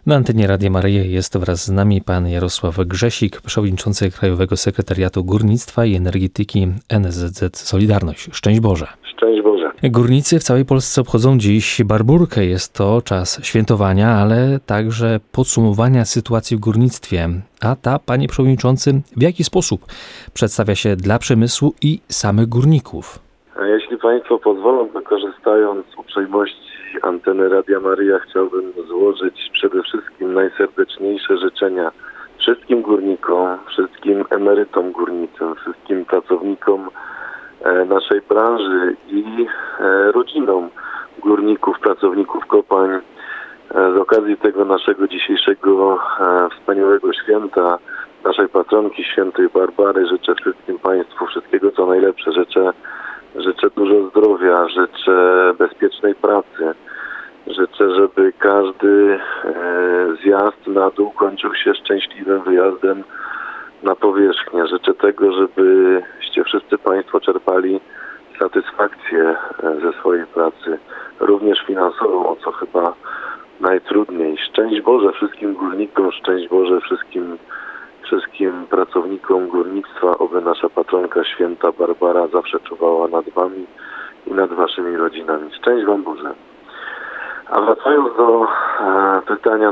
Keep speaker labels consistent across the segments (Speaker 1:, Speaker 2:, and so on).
Speaker 1: Na antenie Radia Maryja jest wraz z nami pan Jarosław Grzesik, przewodniczący Krajowego Sekretariatu Górnictwa i Energetyki NSZZ Solidarność. Szczęść Boże.
Speaker 2: Szczęść Boże.
Speaker 1: Górnicy w całej Polsce obchodzą dziś Barburkę. Jest to czas świętowania, ale także podsumowania sytuacji w górnictwie. A ta, panie przewodniczący, w jaki sposób przedstawia się dla przemysłu i samych górników?
Speaker 2: Jeśli państwo pozwolą, to korzystając z uprzejmości anteny Radia Maryja, chciałbym złożyć przede wszystkim najserdeczniejsze życzenia wszystkim górnikom, wszystkim emerytom górniczym, wszystkim pracownikom naszej branży i rodzinom górników, pracowników kopalń z okazji tego naszego dzisiejszego wspaniałego święta, naszej patronki świętej Barbary. Życzę wszystkim państwu wszystkiego co najlepsze. Życzę dużo zdrowia, życzę bezpiecznej pracy. Życzę, żeby każdy zjazd na dół kończył się szczęśliwym wyjazdem na powierzchnię. Życzę tego, żebyście wszyscy państwo czerpali satysfakcję ze swojej pracy, również finansową, o co chyba najtrudniej. Szczęść Boże wszystkim górnikom, szczęść Boże wszystkim pracownikom górnictwa, oby nasza patronka święta Barbara zawsze czuwała nad wami i nad waszymi rodzinami. Szczęść wam Boże. A wracając do pytania,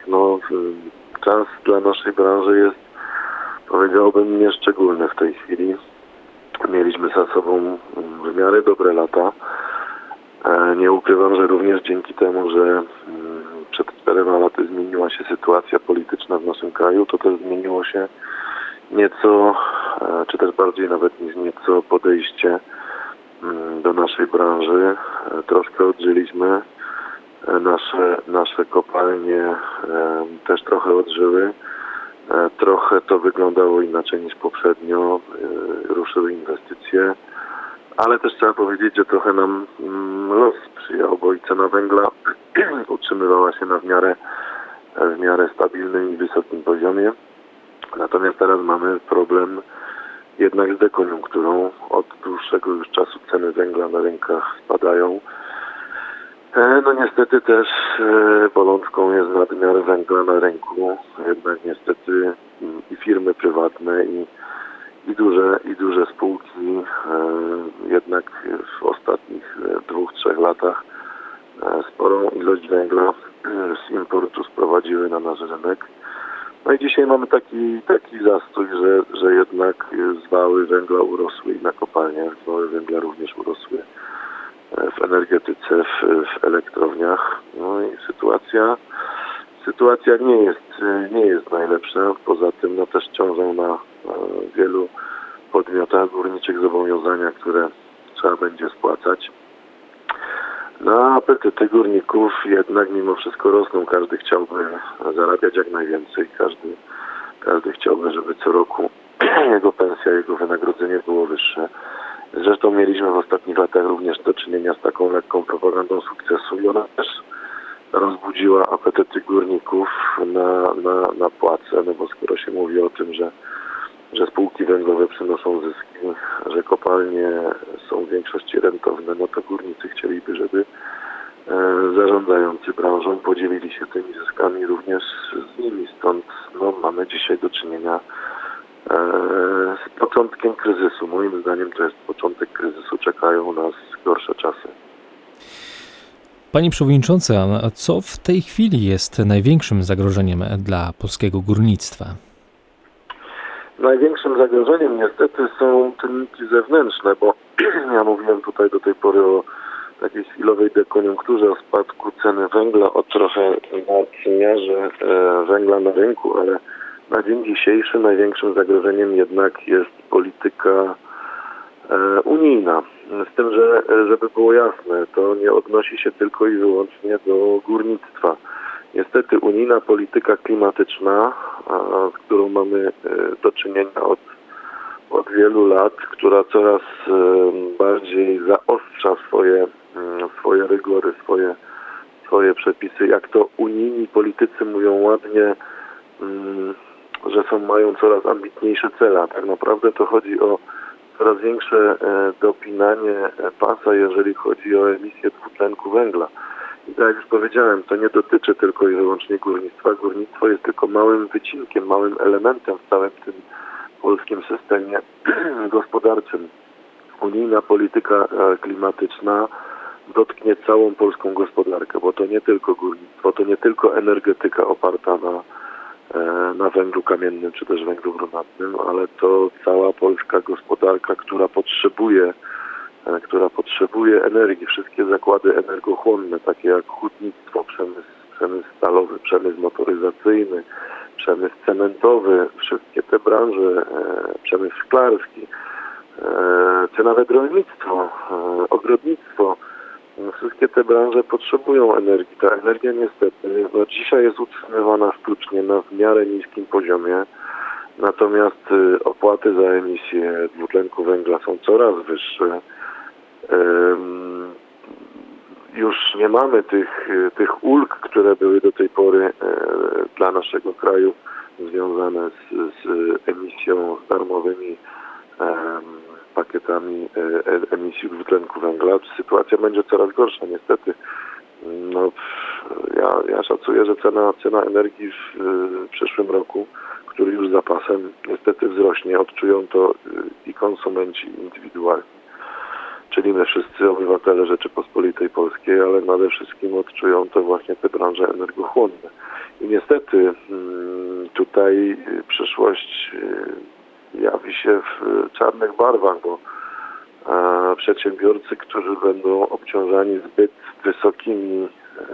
Speaker 2: czas dla naszej branży jest, powiedziałbym, nieszczególny w tej chwili. Mieliśmy za sobą w miarę dobre lata. Nie ukrywam, że również dzięki temu, że przed 4 laty zmieniła się sytuacja polityczna w naszym kraju, to też zmieniło się nieco, czy też bardziej nawet niż nieco, podejście do naszej branży. Troszkę odżyliśmy. Nasze kopalnie też trochę odżyły. Trochę to wyglądało inaczej niż poprzednio. Ruszyły inwestycje. Ale też trzeba powiedzieć, że trochę nam los sprzyjał, bo i cena węgla utrzymywała się w miarę stabilnym i wysokim poziomie. Natomiast teraz mamy problem jednak z dekoniunkturą. Od dłuższego już czasu ceny węgla na rynkach spadają. Niestety też bolączką jest nadmiar węgla na rynku. Jednak niestety i firmy prywatne i duże spółki jednak w ostatnich 2-3 latach sporą ilość węgla z importu sprowadziły na nasz rynek. No i dzisiaj mamy taki zastój, że jednak zwały węgla urosły i na kopalniach, zwały węgla również urosły w energetyce, w elektrowniach. No i sytuacja nie jest najlepsza. Poza tym też ciążą na wielu podmiotach górniczych zobowiązania, które trzeba będzie spłacać. Apetyty górników jednak mimo wszystko rosną. Każdy chciałby zarabiać jak najwięcej. Każdy chciałby, żeby co roku jego pensja, jego wynagrodzenie było wyższe. Zresztą mieliśmy w ostatnich latach również do czynienia z taką lekką propagandą sukcesu i ona też rozbudziła apetyty górników na płace, bo skoro się mówi o tym, że spółki węglowe przynoszą zyski, że kopalnie są w większości rentowne, to górnicy chcieliby, żeby zarządzający branżą podzielili się tymi zyskami również z nimi. Stąd mamy dzisiaj do czynienia z początkiem kryzysu. Moim zdaniem to jest początek kryzysu. Czekają nas gorsze czasy.
Speaker 1: Panie przewodniczący, a co w tej chwili jest największym zagrożeniem dla polskiego górnictwa?
Speaker 2: Największym zagrożeniem niestety są czynniki zewnętrzne, bo ja mówiłem tutaj do tej pory o takiej chwilowej dekoniunkturze, o spadku ceny węgla, o trochę nadmiarze węgla na rynku, ale na dzień dzisiejszy największym zagrożeniem jednak jest polityka unijna. Z tym, że żeby było jasne, to nie odnosi się tylko i wyłącznie do górnictwa. Niestety unijna polityka klimatyczna, z którą mamy do czynienia od wielu lat, która coraz bardziej zaostrza swoje rygory, swoje przepisy. Jak to unijni politycy mówią ładnie, że mają coraz ambitniejsze cele. A tak naprawdę to chodzi o coraz większe dopinanie pasa, jeżeli chodzi o emisję dwutlenku węgla. I tak jak już powiedziałem, to nie dotyczy tylko i wyłącznie górnictwa. Górnictwo jest tylko małym wycinkiem, małym elementem w całym tym polskim systemie gospodarczym. Unijna polityka klimatyczna dotknie całą polską gospodarkę, bo to nie tylko górnictwo, to nie tylko energetyka oparta na węglu kamiennym czy też węglu brunatnym, ale to cała polska gospodarka, która potrzebuje energii. Wszystkie zakłady energochłonne, takie jak hutnictwo, przemysł stalowy, przemysł motoryzacyjny, przemysł cementowy, wszystkie te branże, przemysł szklarski, czy nawet rolnictwo, ogrodnictwo. Wszystkie te branże potrzebują energii. Ta energia niestety dzisiaj jest utrzymywana sztucznie na w miarę niskim poziomie, natomiast opłaty za emisję dwutlenku węgla są coraz wyższe. Już nie mamy tych ulg, które były do tej pory dla naszego kraju związane z emisją, z darmowymi pakietami emisji dwutlenku węgla. Sytuacja będzie coraz gorsza, niestety. No, ja szacuję, że cena energii w przyszłym roku, który już za pasem, niestety wzrośnie. Odczują to i konsumenci indywidualni, czyli my wszyscy obywatele Rzeczypospolitej Polskiej, ale nade wszystkim odczują to właśnie te branże energochłonne. I niestety tutaj przyszłość jawi się w czarnych barwach, bo przedsiębiorcy, którzy będą obciążani zbyt wysokimi,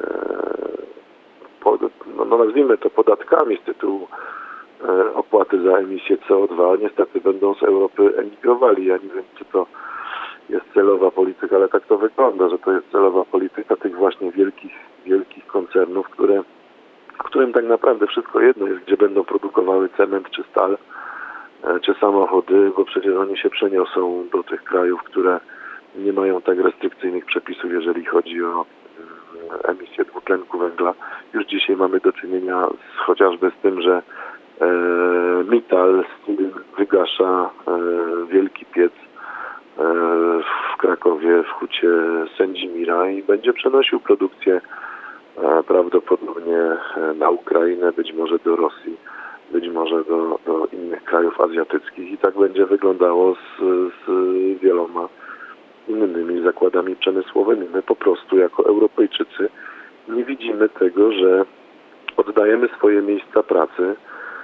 Speaker 2: nazwijmy to podatkami z tytułu opłaty za emisję CO2, niestety będą z Europy emigrowali. Ja nie wiem, czy to jest celowa polityka, ale tak to wygląda, że to jest celowa polityka tych właśnie wielkich koncernów, którym tak naprawdę wszystko jedno jest, gdzie będą produkowały cement czy stal, czy samochody, bo przecież oni się przeniosą do tych krajów, które nie mają tak restrykcyjnych przepisów, jeżeli chodzi o emisję dwutlenku węgla. Już dzisiaj mamy do czynienia chociażby z tym, że Mittal wygasza wielki piec w Krakowie, w hucie Sędzimira i będzie przenosił produkcję prawdopodobnie na Ukrainę, być może do Rosji, być może do innych krajów azjatyckich i tak będzie wyglądało z wieloma innymi zakładami przemysłowymi. My po prostu jako Europejczycy nie widzimy tego, że oddajemy swoje miejsca pracy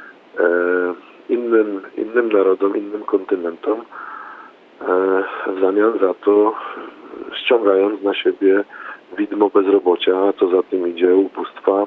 Speaker 2: innym narodom, innym kontynentom, w zamian za to ściągając na siebie widmo bezrobocia, a co za tym idzie ubóstwa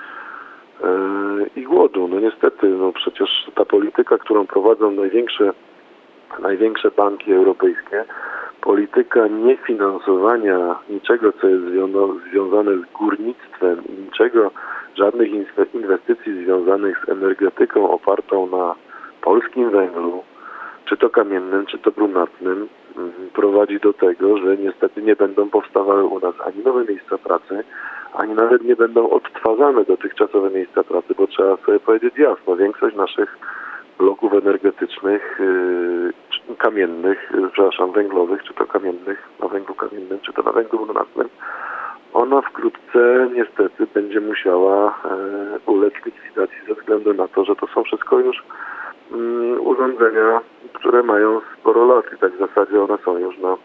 Speaker 2: i głodu. No niestety, przecież ta polityka, którą prowadzą największe banki europejskie, polityka niefinansowania niczego, co jest związane z górnictwem i żadnych inwestycji związanych z energetyką opartą na polskim węglu, czy to kamiennym, czy to brunatnym, prowadzi do tego, że niestety nie będą powstawały u nas ani nowe miejsca pracy, ani nawet nie będą odtwarzane dotychczasowe miejsca pracy, bo trzeba sobie powiedzieć jasno, większość naszych bloków energetycznych, węglowych, czy to kamiennych, na węglu kamiennym, czy to na węglu brunatnym, ona wkrótce niestety będzie musiała ulec likwidacji ze względu na to, że to są wszystko już urządzenia, które mają sporo lat i tak w zasadzie one są już na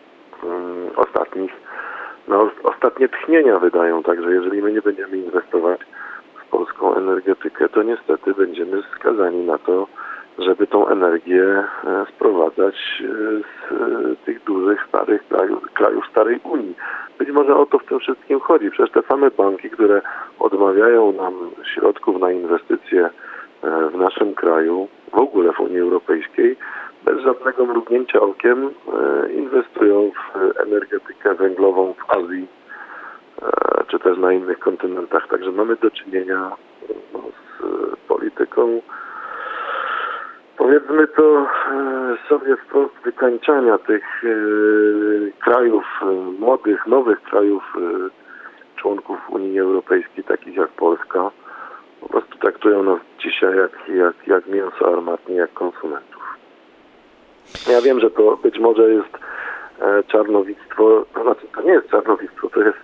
Speaker 2: ostatnie tchnienia wydają. Także jeżeli my nie będziemy inwestować w polską energetykę, to niestety będziemy skazani na to, żeby tą energię sprowadzać z tych dużych, starych krajów starej Unii. Być może o to w tym wszystkim chodzi. Przecież te same banki, które odmawiają nam środków na inwestycje w naszym kraju, w ogóle w Unii Europejskiej, bez żadnego mrugnięcia okiem inwestują w energetykę węglową w Azji, czy też na innych kontynentach. Także mamy do czynienia z polityką, powiedzmy to sobie wprost, wykańczania tych krajów, młodych, nowych krajów, członków Unii Europejskiej, takich jak Polska. Po prostu traktują nas dzisiaj jak mięso armatnie, jak konsumentów. Ja wiem, że to być może jest czarnowictwo, to znaczy to nie jest czarnowictwo,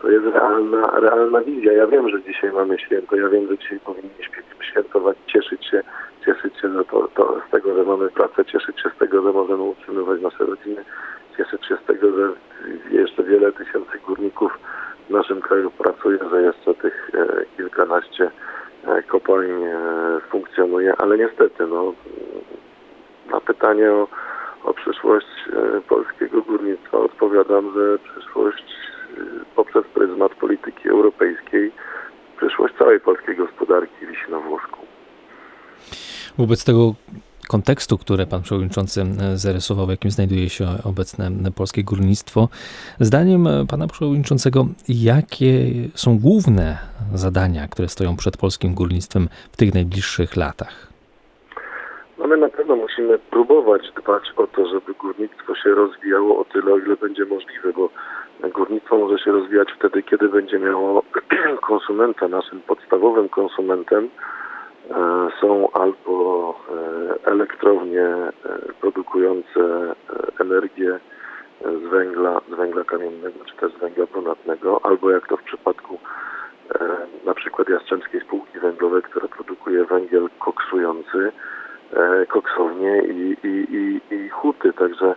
Speaker 2: To jest realna wizja. Ja wiem, że dzisiaj mamy święto, ja wiem, że dzisiaj powinniśmy świętować, cieszyć się z tego, że mamy pracę, cieszyć się z tego, że możemy utrzymywać nasze rodziny, cieszyć się z tego, że jeszcze wiele tysięcy górników w naszym kraju pracuje, że jeszcze tych kilkanaście kopalń funkcjonuje, ale niestety na pytanie o przyszłość polskiego górnictwa odpowiadam, że przyszłość poprzez pryzmat polityki europejskiej, przyszłość całej polskiej gospodarki wisi na włosku.
Speaker 1: Wobec tego kontekstu, który pan przewodniczący zarysował, w jakim znajduje się obecne polskie górnictwo, zdaniem pana przewodniczącego, jakie są główne zadania, które stoją przed polskim górnictwem w tych najbliższych latach?
Speaker 2: My na pewno musimy próbować dbać o to, żeby górnictwo się rozwijało o tyle, o ile będzie możliwe, bo górnictwo może się rozwijać wtedy, kiedy będzie miało konsumenta. Naszym podstawowym konsumentem są albo elektrownie produkujące energię z węgla kamiennego, czy też z węgla brunatnego, albo jak to w przypadku na przykład Jastrzębskiej Spółki Węglowej, która produkuje węgiel koksujący, koksownie i huty. Także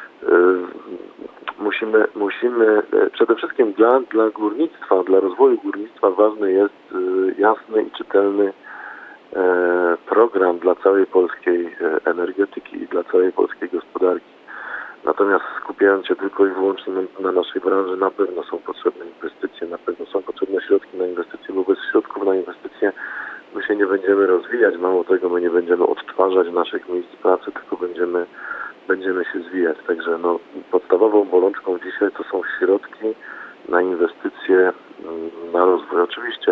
Speaker 2: musimy przede wszystkim dla górnictwa, dla rozwoju górnictwa ważny jest jasny i czytelny program dla całej polskiej energetyki i dla całej polskiej gospodarki. Natomiast skupiając się tylko i wyłącznie na naszej branży, na pewno są potrzebne inwestycje, na pewno są potrzebne środki na inwestycje, bo bez środków na inwestycje my się nie będziemy rozwijać, mało tego, my nie będziemy odtwarzać naszych miejsc pracy, tylko będziemy się zwijać. Także podstawową bolączką dzisiaj to są środki na inwestycje, na rozwój. Oczywiście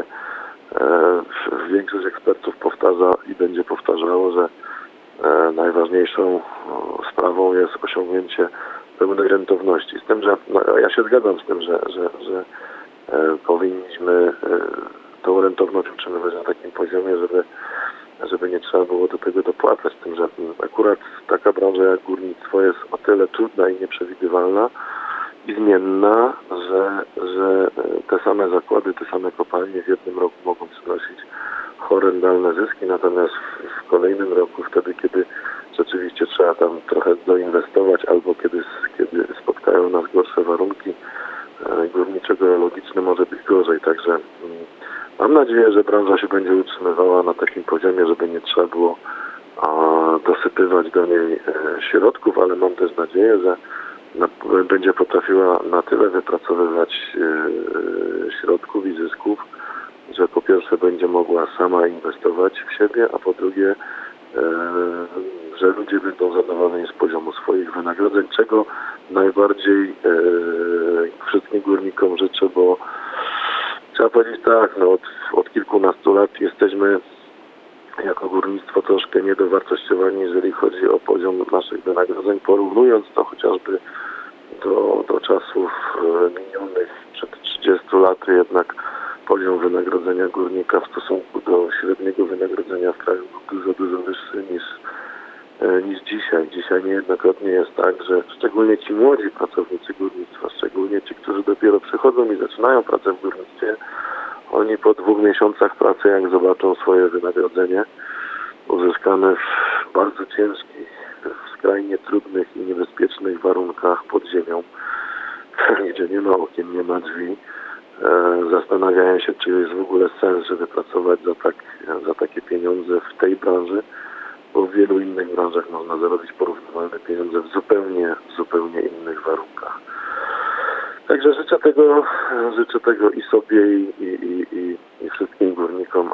Speaker 2: większość ekspertów powtarza i będzie powtarzało, że najważniejszą sprawą jest osiągnięcie pełnej rentowności. Z tym, że ja się zgadzam z tym, że powinniśmy tą rentowność utrzymywać na takim poziomie, żeby nie trzeba było do tego dopłacać. Z tym, że akurat taka branża jak górnictwo jest o tyle trudna i nieprzewidywalna i zmienna, że te same zakłady, te same kopalnie w jednym roku mogą przynosić horrendalne zyski, natomiast w kolejnym roku, wtedy kiedy rzeczywiście trzeba tam trochę doinwestować albo kiedy spotkają nas gorsze warunki górniczo-geologiczne, może być gorzej. Także mam nadzieję, że branża się będzie utrzymywała na takim poziomie, żeby nie trzeba było dosypywać do niej środków, ale mam też nadzieję, że będzie potrafiła na tyle wypracowywać środków i zysków, że po pierwsze będzie mogła sama inwestować w siebie, a po drugie, że ludzie będą zadowoleni z poziomu swoich wynagrodzeń, czego najbardziej wszystkim górnikom życzę, bo trzeba powiedzieć tak, od kilkunastu lat jesteśmy jako górnictwo troszkę niedowartościowani, jeżeli chodzi o poziom naszych wynagrodzeń, porównując to chociażby do czasów minionych przed 30 laty, jednak poziom wynagrodzenia górnika w stosunku do średniego wynagrodzenia w kraju był dużo wyższy niż dzisiaj. Dzisiaj niejednokrotnie jest tak, że szczególnie ci młodzi pracownicy górnictwa, szczególnie ci, którzy dopiero przychodzą i zaczynają pracę w górnictwie, oni po 2 miesiącach pracy, jak zobaczą swoje wynagrodzenie uzyskane w bardzo ciężkich, w skrajnie trudnych i niebezpiecznych warunkach pod ziemią, gdzie nie ma okien, nie ma drzwi, zastanawiają się, czy jest w ogóle sens, żeby pracować za takie pieniądze w tej branży, bo w wielu innych branżach można zarobić porównywalne pieniądze w zupełnie innych warunkach. Także życzę tego i sobie, i wszystkim górnikom,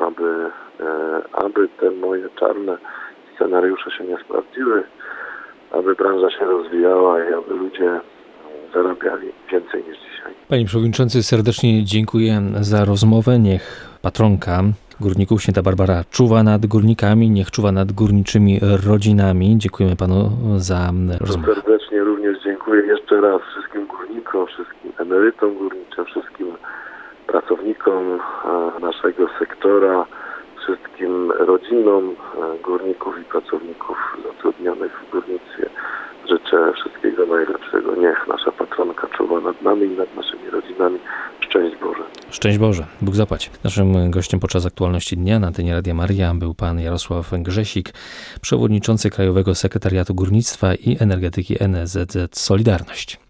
Speaker 2: aby te moje czarne scenariusze się nie sprawdziły, aby branża się rozwijała i aby ludzie zarabiali więcej niż dzisiaj.
Speaker 1: Panie Przewodniczący, serdecznie dziękuję za rozmowę. Niech patronka górników, święta Barbara, czuwa nad górnikami, niech czuwa nad górniczymi rodzinami. Dziękujemy panu za rozmowę.
Speaker 2: Serdecznie również dziękuję jeszcze raz wszystkim górnikom, wszystkim emerytom górniczym, wszystkim pracownikom naszego sektora, wszystkim rodzinom górników i pracowników zatrudnionych w górnictwie. Życzę wszystkiego najlepszego. Niech nasza patronka czuwa nad nami i nad naszymi rodzinami. Szczęść Boże.
Speaker 1: Szczęść Boże, Bóg zapłać. Naszym gościem podczas aktualności dnia na antenie Radia Maryja był pan Jarosław Grzesik, przewodniczący Krajowego Sekretariatu Górnictwa i Energetyki NSZZ Solidarność.